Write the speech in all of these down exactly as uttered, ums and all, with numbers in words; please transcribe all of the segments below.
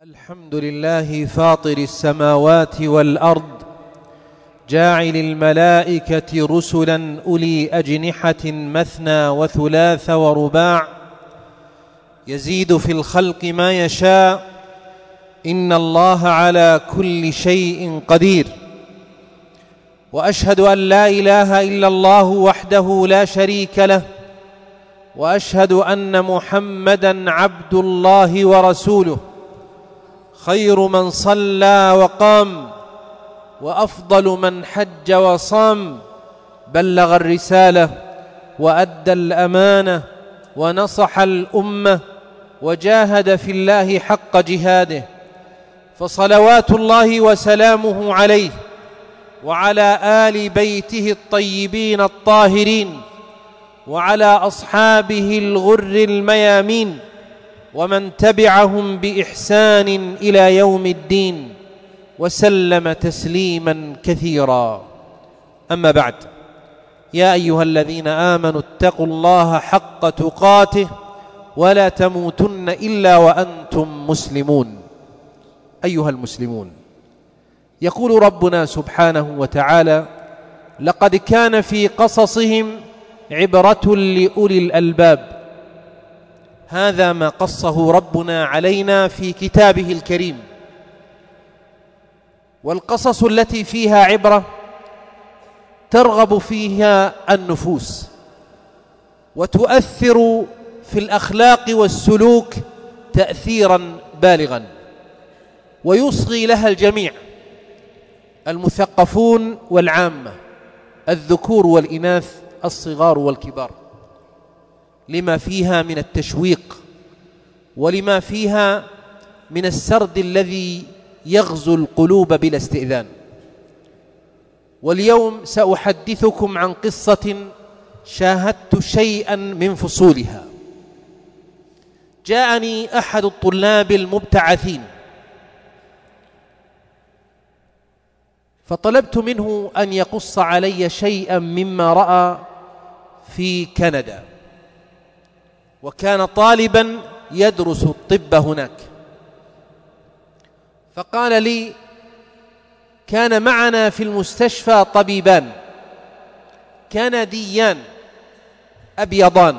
الحمد لله فاطر السماوات والأرض جاعل الملائكة رسلا أولي أجنحة مثنى وثلاث ورباع يزيد في الخلق ما يشاء إن الله على كل شيء قدير. وأشهد أن لا إله إلا الله وحده لا شريك له، وأشهد أن محمدًا عبد الله ورسوله، خير من صلى وقام، وأفضل من حج وصام، بلغ الرسالة وأدى الأمانة ونصح الأمة وجاهد في الله حق جهاده، فصلوات الله وسلامه عليه وعلى آل بيته الطيبين الطاهرين وعلى أصحابه الغر الميامين ومن تبعهم بإحسان إلى يوم الدين، وسلم تسليما كثيرا. أما بعد، يا أيها الذين آمنوا اتقوا الله حق تقاته ولا تموتن إلا وأنتم مسلمون. أيها المسلمون، يقول ربنا سبحانه وتعالى: لقد كان في قصصهم عبرة لأولي الألباب. هذا ما قصه ربنا علينا في كتابه الكريم. والقصص التي فيها عبرة ترغب فيها النفوس وتؤثر في الأخلاق والسلوك تأثيرا بالغا، ويصغي لها الجميع، المثقفون والعامة، الذكور والإناث، الصغار والكبار، لما فيها من التشويق ولما فيها من السرد الذي يغزو القلوب بلا استئذان. واليوم سأحدثكم عن قصة شاهدت شيئا من فصولها. جاءني أحد الطلاب المبتعثين فطلبت منه أن يقص علي شيئا مما رأى في كندا، وكان طالبا يدرس الطب هناك. فقال لي: كان معنا في المستشفى طبيبان كنديان أبيضان،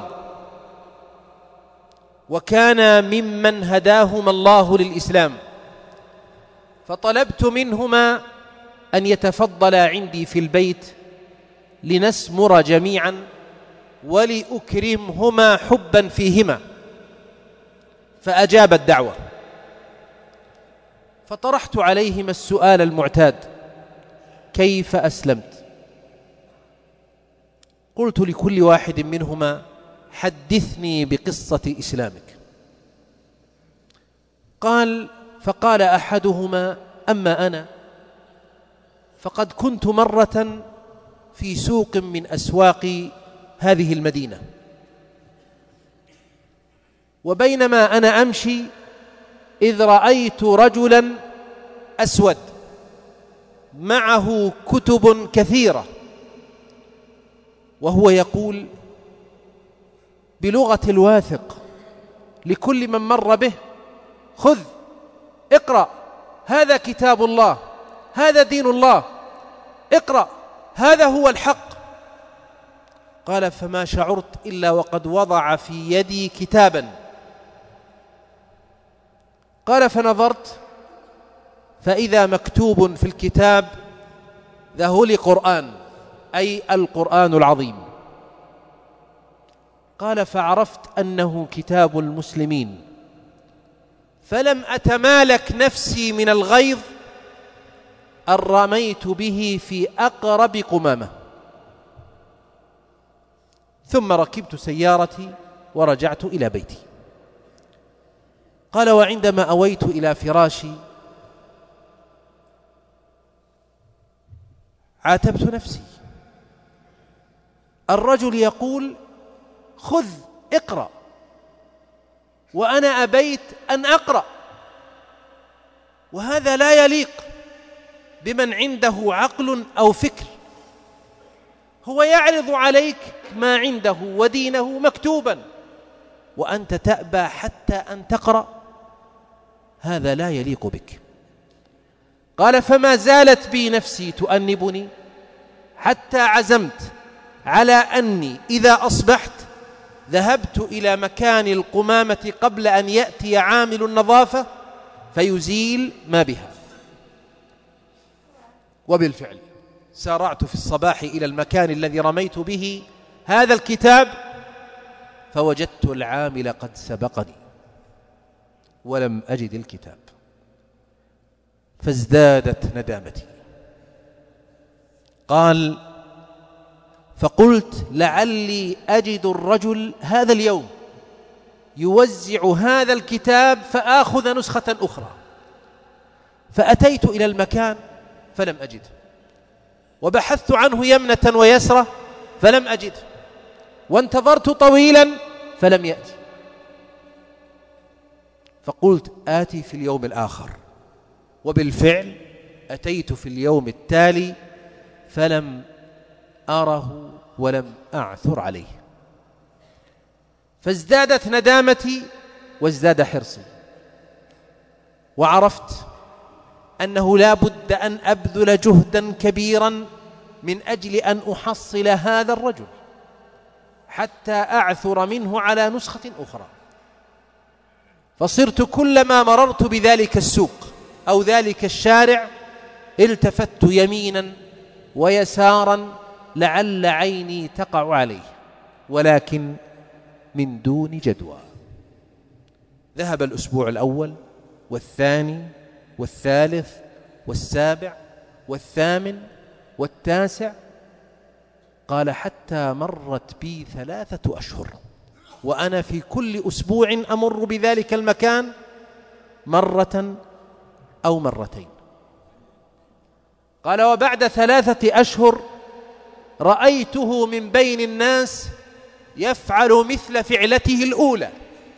وكان ممن هداهما الله للإسلام، فطلبت منهما أن يتفضلا عندي في البيت لنسمر جميعا ولأكرمهما حبا فيهما، فأجاب الدعوة. فطرحت عليهما السؤال المعتاد: كيف أسلمت؟ قلت لكل واحد منهما: حدثني بقصة إسلامك. قال فقال أحدهما: أما أنا فقد كنت مرة في سوق من أسواق هذه المدينة، وبينما أنا أمشي إذ رأيت رجلا أسود معه كتب كثيرة، وهو يقول بلغة الواثق لكل من مر به: خذ اقرأ، هذا كتاب الله، هذا دين الله، اقرأ، هذا هو الحق. قال: فما شعرت إلا وقد وضع في يدي كتابا. قال: فنظرت فإذا مكتوب في الكتاب: ذا هو قرآن، أي القرآن العظيم. قال: فعرفت أنه كتاب المسلمين، فلم أتمالك نفسي من الغيظ أن رميت به في أقرب قمامة، ثم ركبت سيارتي ورجعت إلى بيتي. قال: وعندما أويت إلى فراشي عاتبت نفسي. الرجل يقول: خذ اقرأ، وأنا أبيت أن أقرأ، وهذا لا يليق بمن عنده عقل أو فكر. هو يعرض عليك ما عنده ودينه مكتوبا، وأنت تأبى حتى أن تقرأ. هذا لا يليق بك. قال فما زالت بي نفسي تؤنبني حتى عزمت على أني إذا أصبحت ذهبت إلى مكان القمامة قبل أن يأتي عامل النظافة فيزيل ما بها. وبالفعل سارعت في الصباح إلى المكان الذي رميت به هذا الكتاب فوجدت العامل قد سبقني ولم أجد الكتاب، فازدادت ندامتي. قال فقلت لعلي أجد الرجل هذا اليوم يوزع هذا الكتاب فآخذ نسخة أخرى، فأتيت إلى المكان فلم أجد، وبحثت عنه يمنة ويسرة فلم أجد، وانتظرت طويلا فلم يأتي، فقلت آتي في اليوم الآخر. وبالفعل أتيت في اليوم التالي فلم أره ولم أعثر عليه، فازدادت ندامتي وازداد حرصي، وعرفت أنه لا بد أن أبذل جهدا كبيرا من أجل أن أحصل هذا الرجل حتى أعثر منه على نسخة أخرى. فصرت كلما مررت بذلك السوق أو ذلك الشارع التفت يمينا ويسارا لعل عيني تقع عليه، ولكن من دون جدوى. ذهب الأسبوع الأول والثاني والثالث والسابع والثامن والتاسع، قال حتى مرت بي ثلاثة أشهر وأنا في كل أسبوع أمر بذلك المكان مرة أو مرتين. قال وبعد ثلاثة أشهر رأيته من بين الناس يفعل مثل فعلته الأولى،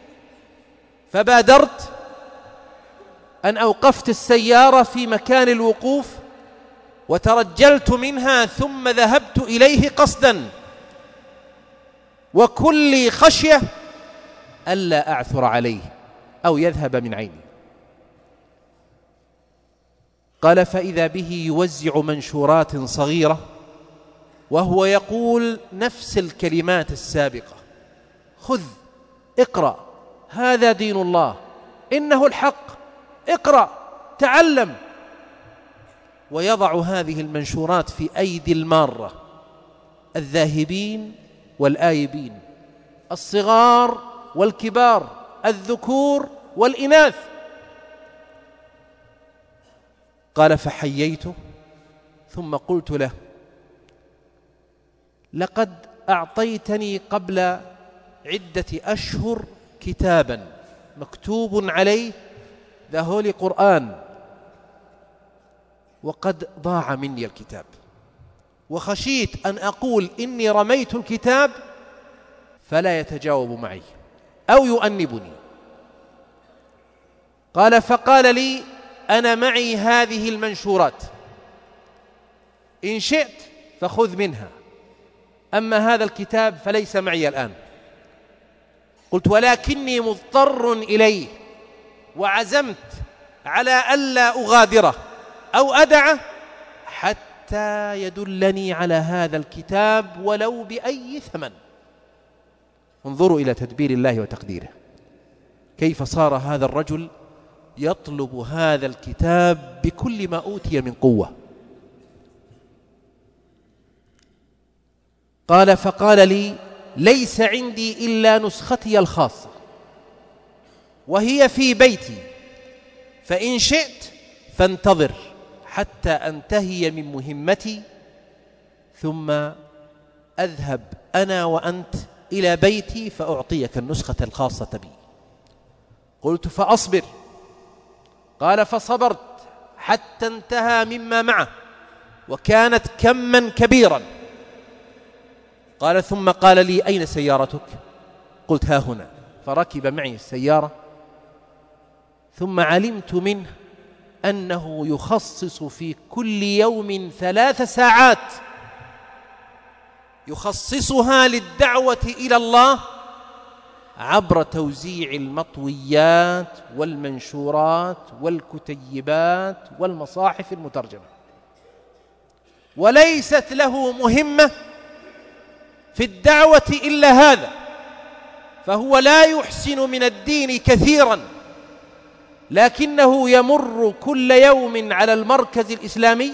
فبادرت أن أوقفت السيارة في مكان الوقوف وترجلت منها ثم ذهبت إليه قصدا، وكل خشية ألا أعثر عليه أو يذهب من عيني. قال فإذا به يوزع منشورات صغيرة وهو يقول نفس الكلمات السابقة: خذ اقرأ، هذا دين الله، إنه الحق، اقرأ تعلم. ويضع هذه المنشورات في أيدي المارة، الذاهبين والآيبين، الصغار والكبار، الذكور والإناث. قال فحييته ثم قلت له: لقد أعطيتني قبل عدة أشهر كتابا مكتوب عليه ذا هولي قرآن، وقد ضاع مني الكتاب، وخشيت أن أقول إني رميت الكتاب فلا يتجاوب معي أو يؤنبني. قال فقال لي: أنا معي هذه المنشورات، إن شئت فخذ منها، أما هذا الكتاب فليس معي الآن. قلت: ولكني مضطر إليه، وعزمت على ألا أغادره أو أدعه حتى يدلني على هذا الكتاب ولو بأي ثمن. انظروا إلى تدبير الله وتقديره، كيف صار هذا الرجل يطلب هذا الكتاب بكل ما أوتي من قوة. قال فقال لي: ليس عندي إلا نسختي الخاصة وهي في بيتي، فإن شئت فانتظر حتى أنتهي من مهمتي ثم أذهب أنا وأنت إلى بيتي فأعطيك النسخة الخاصة بي. قلت: فأصبر. قال فصبرت حتى انتهى مما معه، وكانت كما كبيرا. قال ثم قال لي: أين سيارتك؟ قلت: ها هنا. فركب معي السيارة، ثم علمت منه أنه يخصص في كل يوم ثلاث ساعات يخصصها للدعوة إلى الله عبر توزيع المطويات والمنشورات والكتيبات والمصاحف المترجمة، وليست له مهمة في الدعوة إلا هذا، فهو لا يحسن من الدين كثيرا، لكنه يمر كل يوم على المركز الإسلامي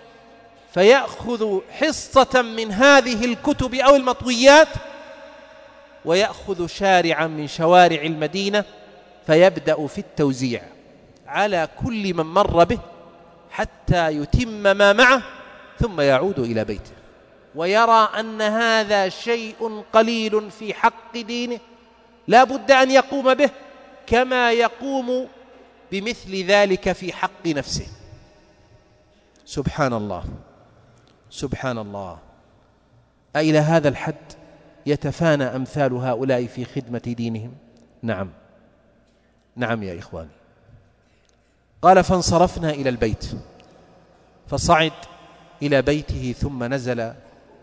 فيأخذ حصة من هذه الكتب أو المطويات، ويأخذ شارعا من شوارع المدينة فيبدأ في التوزيع على كل من مر به حتى يتم ما معه، ثم يعود إلى بيته، ويرى أن هذا شيء قليل في حق دينه لا بد أن يقوم به، كما يقوم بمثل ذلك في حق نفسه. سبحان الله سبحان الله. أإلى هذا الحد يتفانى أمثال هؤلاء في خدمة دينهم؟ نعم نعم يا إخواني. قال: فانصرفنا إلى البيت، فصعد إلى بيته ثم نزل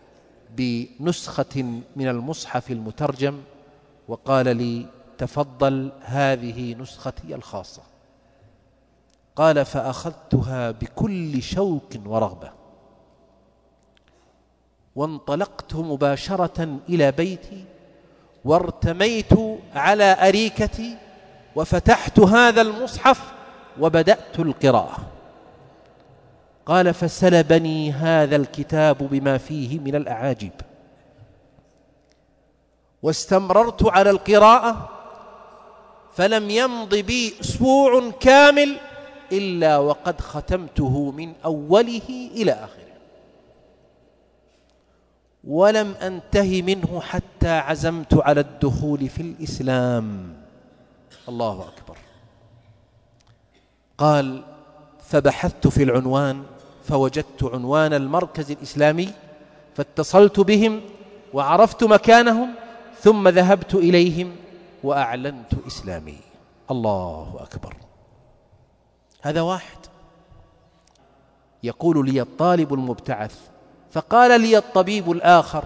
بنسخة من المصحف المترجم وقال لي: تفضل، هذه نسختي الخاصة. قال: فأخذتها بكل شوق ورغبة، وانطلقت مباشرة إلى بيتي، وارتميت على أريكتي وفتحت هذا المصحف وبدأت القراءة. قال: فسلبني هذا الكتاب بما فيه من الأعاجيب، واستمررت على القراءة، فلم يمض بي أسبوع كامل إلا وقد ختمته من أوله إلى آخره، ولم أنتهي منه حتى عزمت على الدخول في الإسلام. الله أكبر. قال: فبحثت في العنوان فوجدت عنوان المركز الإسلامي، فاتصلت بهم وعرفت مكانهم، ثم ذهبت إليهم وأعلنت إسلامي. الله أكبر. هذا واحد. يقول لي الطالب المبتعث: فقال لي الطبيب الآخر: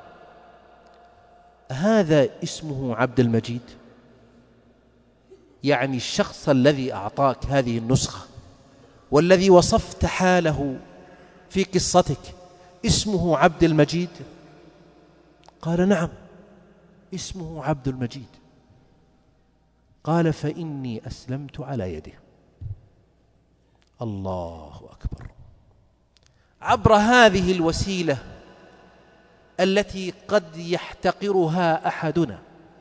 هذا اسمه عبد المجيد؟ يعني الشخص الذي أعطاك هذه النسخة والذي وصفت حاله في قصتك اسمه عبد المجيد؟ قال: نعم، اسمه عبد المجيد. قال: فإني أسلمت على يده. الله أكبر. عبر هذه الوسيلة التي قد يحتقرها أحدنا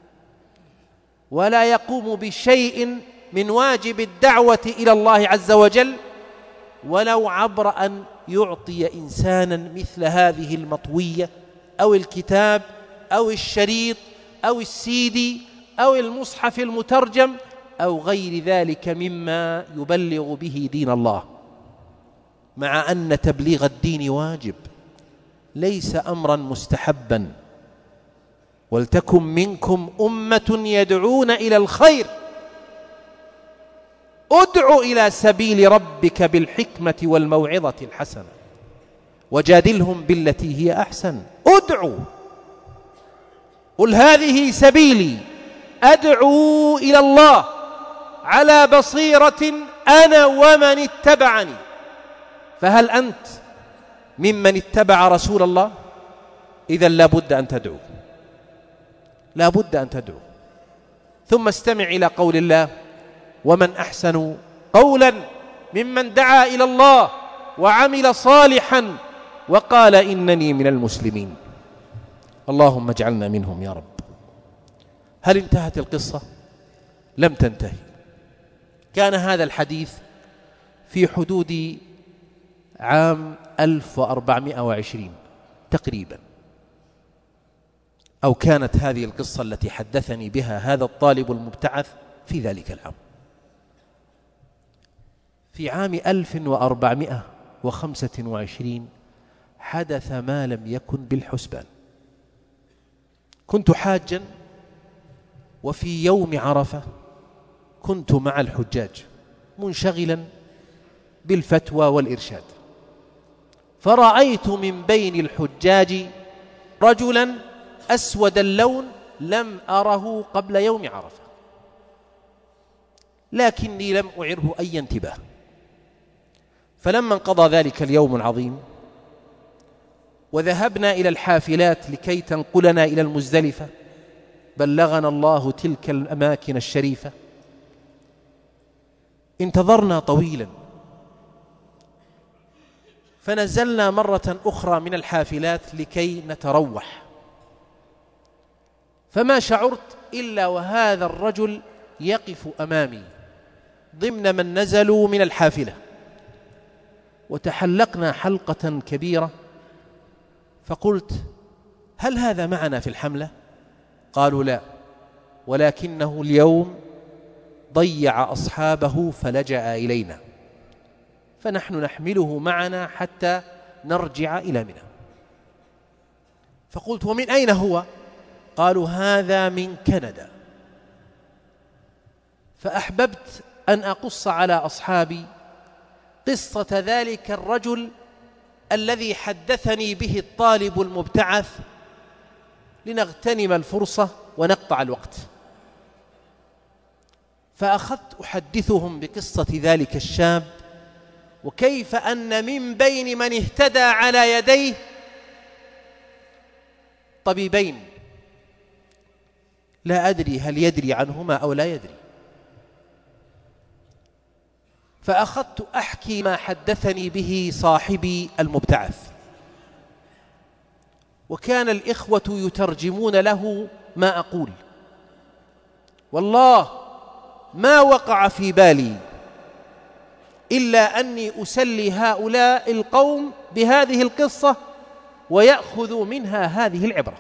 ولا يقوم بشيء من واجب الدعوة إلى الله عز وجل، ولو عبر أن يعطي إنسانا مثل هذه المطوية أو الكتاب أو الشريط أو السيدي أو المصحف المترجم أو غير ذلك مما يبلغ به دين الله، مع أن تبليغ الدين واجب ليس أمرا مستحبا. ولتكن منكم أمة يدعون إلى الخير، ادع إلى سبيل ربك بالحكمة والموعظة الحسنة وجادلهم بالتي هي أحسن. ادعوا، قل هذه سبيلي أدعو إلى الله على بصيرة أنا ومن اتبعني. فهل أنت ممن اتبع رسول الله؟ إذن لا بد أن تدعو، لا بد أن تدعو. ثم استمع إلى قول الله: ومن أحسن قولا ممن دعا إلى الله وعمل صالحا وقال إنني من المسلمين. اللهم اجعلنا منهم يا رب. هل انتهت القصة؟ لم تنتهي. كان هذا الحديث في حدود عام ألف وأربعمائة وعشرين تقريبا، أو كانت هذه القصة التي حدثني بها هذا الطالب المبتعث في ذلك العام. في عام ألف وأربعمائة وخمسة وعشرين حدث ما لم يكن بالحسبان. كنت حاجا، وفي يوم عرفة كنت مع الحجاج منشغلا بالفتوى والإرشاد، فرأيت من بين الحجاج رجلا أسود اللون لم أره قبل يوم عرفة، لكني لم أعره أي انتباه. فلما انقضى ذلك اليوم العظيم وذهبنا إلى الحافلات لكي تنقلنا إلى المزدلفة، بلغنا الله تلك الأماكن الشريفة، انتظرنا طويلا، فنزلنا مرة أخرى من الحافلات لكي نتروح، فما شعرت إلا وهذا الرجل يقف أمامي ضمن من نزلوا من الحافلة، وتحلقنا حلقة كبيرة. فقلت: هل هذا معنا في الحملة؟ قالوا: لا، ولكنه اليوم ضيع أصحابه فلجأ إلينا، فنحن نحمله معنا حتى نرجع إلى منى. فقلت: ومن أين هو؟ قالوا: هذا من كندا. فأحببت أن أقص على أصحابي قصة ذلك الرجل الذي حدثني به الطالب المبتعث، لنغتنم الفرصة ونقطع الوقت. فأخذت أحدثهم بقصة ذلك الشاب، وكيف أن من بين من اهتدى على يديه طبيبين، لا أدري هل يدري عنهما أو لا يدري. فأخذت أحكي ما حدثني به صاحبي المبتعث، وكان الإخوة يترجمون له ما أقول. والله ما وقع في بالي إلا أني أسلي هؤلاء القوم بهذه القصة ويأخذوا منها هذه العبرة.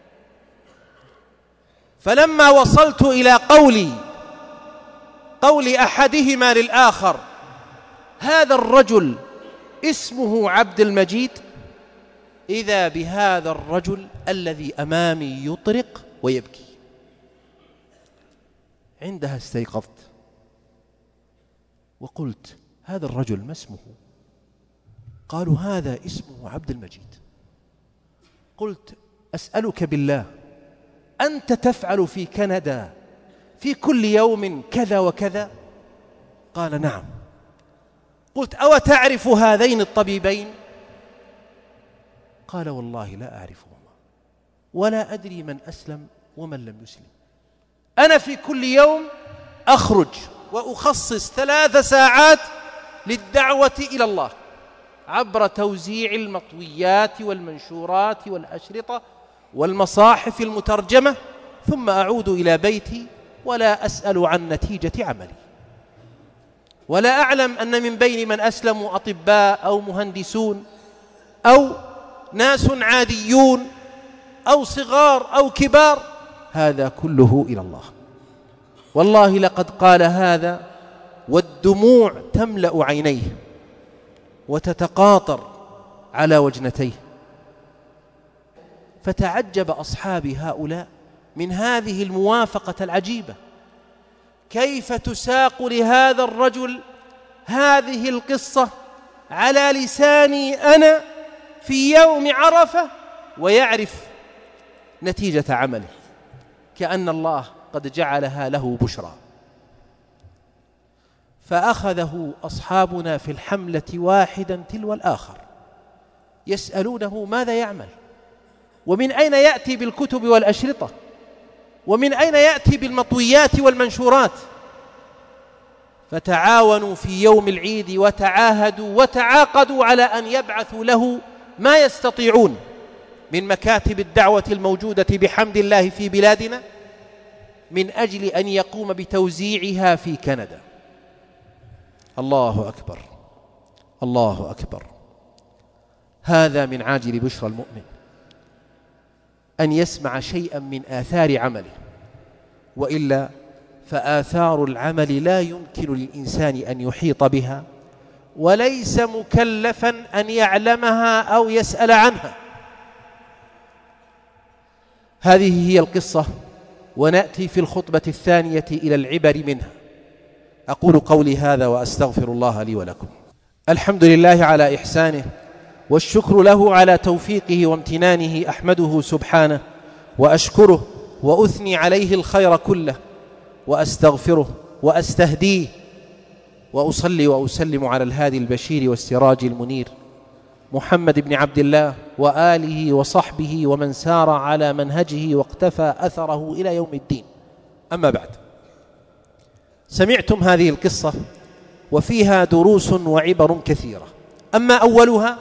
فلما وصلت إلى قولي قول أحدهما للآخر: هذا الرجل اسمه عبد المجيد، إذا بهذا الرجل الذي أمامي يطرق ويبكي. عندها استيقظت وقلت: هذا الرجل ما اسمه؟ قالوا: هذا اسمه عبد المجيد. قلت: أسألك بالله، أنت تفعل في كندا في كل يوم كذا وكذا؟ قال: نعم. قلت: أو تعرف هذين الطبيبين؟ قال: والله لا أعرفهما، ولا أدري من أسلم ومن لم يسلم. أنا في كل يوم أخرج وأخصص ثلاث ساعات للدعوة إلى الله عبر توزيع المطويات والمنشورات والأشرطة والمصاحف المترجمة، ثم أعود إلى بيتي ولا أسأل عن نتيجة عملي، ولا أعلم أن من بين من أسلموا أطباء أو مهندسون أو ناس عاديون أو صغار أو كبار، هذا كله إلى الله. والله لقد قال هذا والدموع تملأ عينيه وتتقاطر على وجنتيه. فتعجب أصحابي هؤلاء من هذه الموافقة العجيبة، كيف تساق لهذا الرجل هذه القصة على لساني أنا في يوم عرفة ويعرف نتيجة عمله، كأن الله قد جعلها له بشرى. فأخذه أصحابنا في الحملة واحدا تلو الآخر يسألونه ماذا يعمل، ومن أين يأتي بالكتب والأشرطة، ومن أين يأتي بالمطويات والمنشورات. فتعاونوا في يوم العيد وتعاهدوا وتعاقدوا على أن يبعثوا له ما يستطيعون من مكاتب الدعوة الموجودة بحمد الله في بلادنا، من أجل أن يقوم بتوزيعها في كندا. الله أكبر، الله أكبر. هذا من عاجل بشرى المؤمن، أن يسمع شيئا من آثار عمله، وإلا فآثار العمل لا يمكن للإنسان أن يحيط بها، وليس مكلفا أن يعلمها أو يسأل عنها. هذه هي القصة، ونأتي في الخطبة الثانية إلى العبر منها. أقول قولي هذا وأستغفر الله لي ولكم. الحمد لله على إحسانه، والشكر له على توفيقه وامتنانه. أحمده سبحانه وأشكره وأثني عليه الخير كله، وأستغفره وأستهديه، وأصلي وأسلم على الهادي البشير والسراج المنير محمد بن عبد الله وآله وصحبه ومن سار على منهجه واقتفى أثره إلى يوم الدين. أما بعد، سمعتم هذه القصة وفيها دروس وعبر كثيرة. أما أولها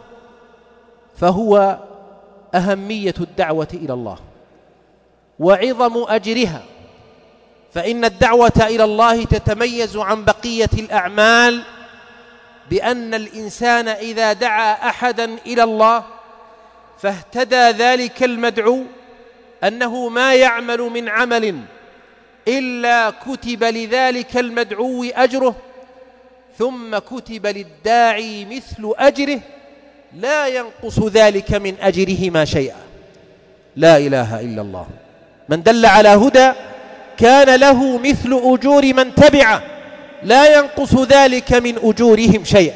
فهو أهمية الدعوة إلى الله وعظم أجرها، فإن الدعوة إلى الله تتميز عن بقية الأعمال بأن الإنسان إذا دعا أحدا إلى الله فاهتدى ذلك المدعو أنه ما يعمل من عمل إلا كتب لذلك المدعو أجره، ثم كتب للداعي مثل أجره لا ينقص ذلك من أجرهما شيئا. لا إله إلا الله. من دل على هدى كان له مثل أجور من تبعه لا ينقص ذلك من أجورهم شيئا.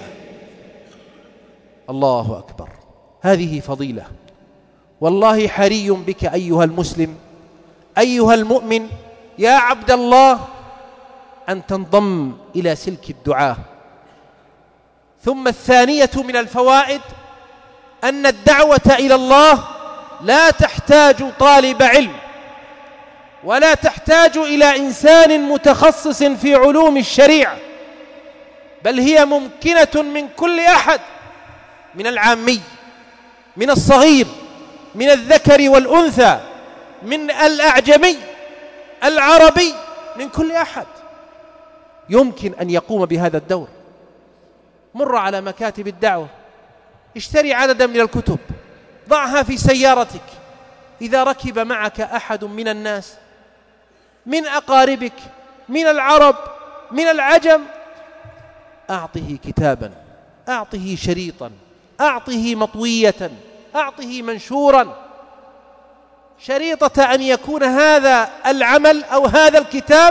الله أكبر. هذه فضيلة، والله حري بك أيها المسلم أيها المؤمن يا عبد الله أن تنضم إلى سلك الدعاء. ثم الثانية من الفوائد أن الدعوة إلى الله لا تحتاج طالب علم ولا تحتاج إلى إنسان متخصص في علوم الشريعة، بل هي ممكنة من كل أحد، من العامي، من الصغير، من الذكر والأنثى، من الأعجمي، العربي، من كل أحد يمكن أن يقوم بهذا الدور. مر على مكاتب الدعوة، اشتري عددا من الكتب، ضعها في سيارتك، إذا ركب معك أحد من الناس من أقاربك من العرب من العجم أعطه كتابا، أعطه شريطا، أعطه مطوية، أعطه منشورا، شريطة أن يكون هذا العمل أو هذا الكتاب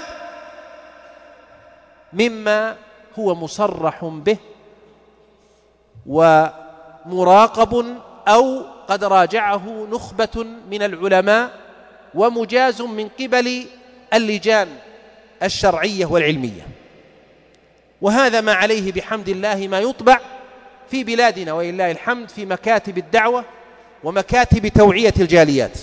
مما هو مصرح به ومراقب أو قد راجعه نخبة من العلماء ومجاز من قبل اللجان الشرعية والعلمية. وهذا ما عليه بحمد الله ما يطبع في بلادنا ولله الحمد في مكاتب الدعوة ومكاتب توعية الجاليات.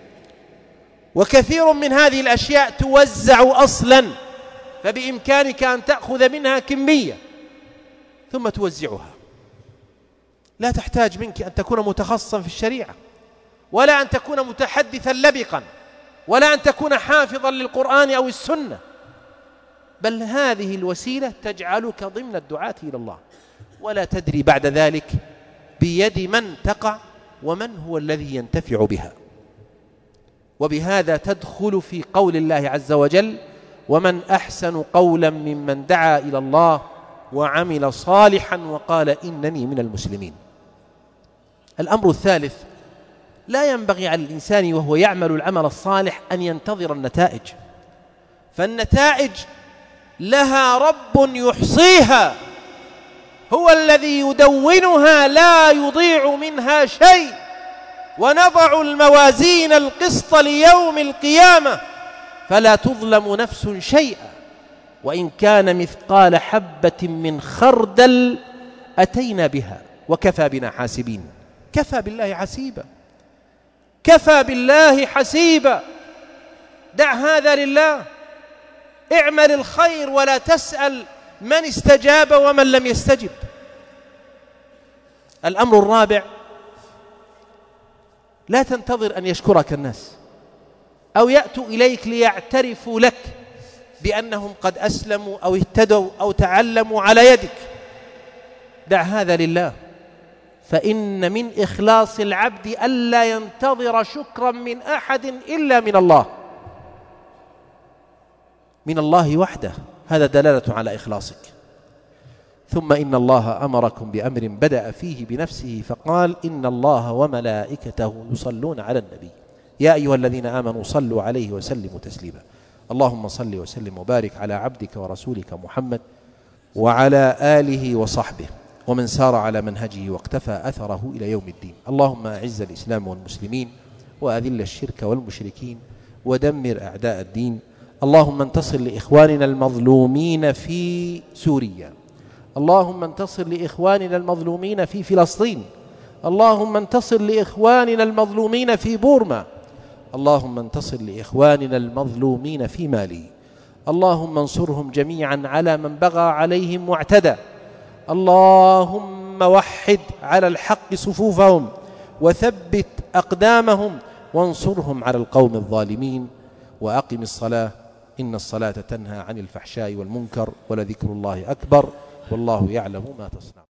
وكثير من هذه الأشياء توزع أصلا، فبإمكانك أن تأخذ منها كمية ثم توزعها. لا تحتاج منك أن تكون متخصصا في الشريعة، ولا أن تكون متحدثا لبقا، ولا أن تكون حافظا للقرآن أو السنة، بل هذه الوسيلة تجعلك ضمن الدعاة إلى الله، ولا تدري بعد ذلك بيد من تقع ومن هو الذي ينتفع بها. وبهذا تدخل في قول الله عز وجل: ومن أحسن قولا ممن دعا إلى الله وعمل صالحا وقال إنني من المسلمين. الأمر الثالث: لا ينبغي على الإنسان وهو يعمل العمل الصالح أن ينتظر النتائج، فالنتائج لها رب يحصيها، هو الذي يدونها لا يضيع منها شيء. ونضع الموازين القسط ليوم القيامة فلا تظلم نفس شيئا وإن كان مثقال حبة من خردل أتينا بها وكفى بنا حاسبين. كفى بالله حسيبا، كفى بالله حسيبا. دع هذا لله، اعمل الخير ولا تسأل من استجاب ومن لم يستجب. الأمر الرابع: لا تنتظر أن يشكرك الناس أو يأتوا إليك ليعترفوا لك بأنهم قد أسلموا أو اهتدوا أو تعلموا على يدك. دع هذا لله، فإن من إخلاص العبد ألا ينتظر شكرا من أحد إلا من الله، من الله وحده. هذا دلالة على إخلاصك. ثم إن الله أمركم بأمر بدأ فيه بنفسه فقال: إن الله وملائكته يصلون على النبي يا أيها الذين آمنوا صلوا عليه وسلموا تسليما. اللهم صل وسلم وبارك على عبدك ورسولك محمد وعلى آله وصحبه ومن سار على منهجه واقتفى أثره إلى يوم الدين. اللهم أعز الإسلام والمسلمين وأذل الشرك والمشركين ودمر أعداء الدين. اللهم انتصر لإخواننا المظلومين في سوريا، اللهم انتصر لإخواننا المظلومين في فلسطين، اللهم انتصر لإخواننا المظلومين في بورما، اللهم انتصر لإخواننا المظلومين في مالي. اللهم انصرهم جميعا على من بغى عليهم واعتدى. اللهم وحد على الحق صفوفهم وثبت أقدامهم وانصرهم على القوم الظالمين. وأقم الصلاة إن الصلاة تنهى عن الفحشاء والمنكر ولذكر الله أكبر والله يعلم ما تصنع.